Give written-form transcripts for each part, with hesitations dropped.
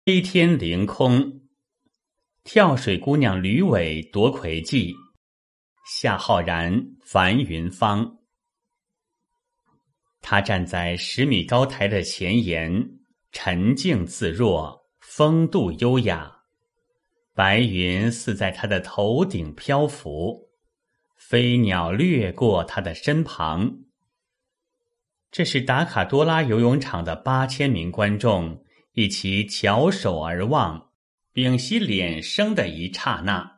飞天凌空，跳水姑娘吕伟夺魁记，夏浩然、樊云芳。他站在10米高台的前沿，沉静自若，风度优雅。白云似在他的头顶漂浮，飞鸟掠过他的身旁。这是达卡多拉游泳场的8000名观众一起翘首而望，屏息敛声的一刹那。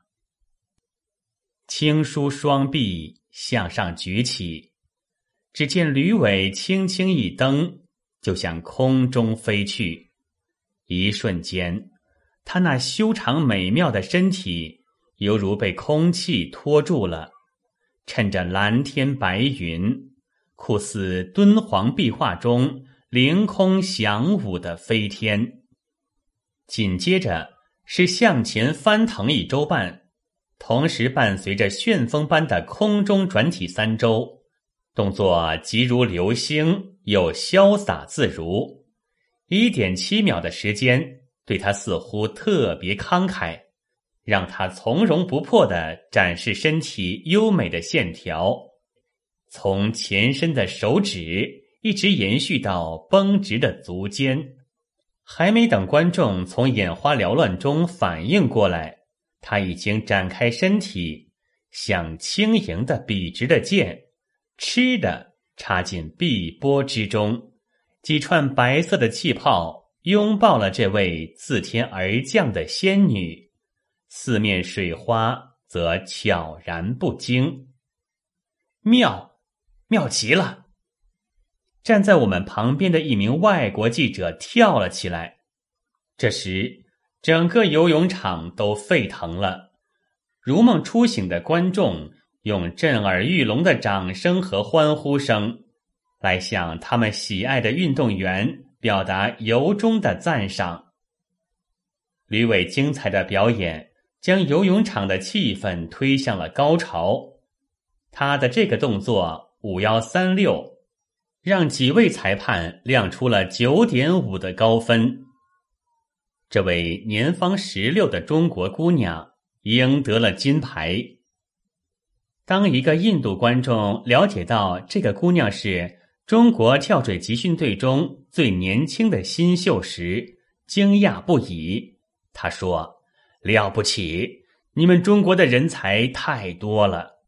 轻舒双臂向上举起，只见吕伟轻轻一蹬，就向空中飞去。一瞬间，他那修长美妙的身体犹如被空气拖住了，趁着蓝天白云，酷似敦煌壁画中凌空翔舞的飞天。紧接着是向前翻腾1周半，同时伴随着旋风般的空中转体3周，动作急如流星，又潇洒自如。1.7秒的时间对他似乎特别慷慨，让他从容不迫地展示身体优美的线条，从前身的手指一直延续到绷直的足尖。还没等观众从眼花缭乱中反应过来，他已经展开身体，像轻盈的笔直的剑，嗤地插进碧波之中。几串白色的气泡拥抱了这位自天而降的仙女，四面水花则悄然不惊。妙极了！站在我们旁边的一名外国记者跳了起来。这时整个游泳场都沸腾了，如梦初醒的观众用震耳欲聋的掌声和欢呼声来向他们喜爱的运动员表达由衷的赞赏。吕伟精彩的表演将游泳场的气氛推向了高潮。他的这个动作5136让几位裁判亮出了 9.5 的高分。这位年方16的中国姑娘赢得了金牌。当一个印度观众了解到这个姑娘是中国跳水集训队中最年轻的新秀时，惊讶不已。他说：“了不起，你们中国的人才太多了。”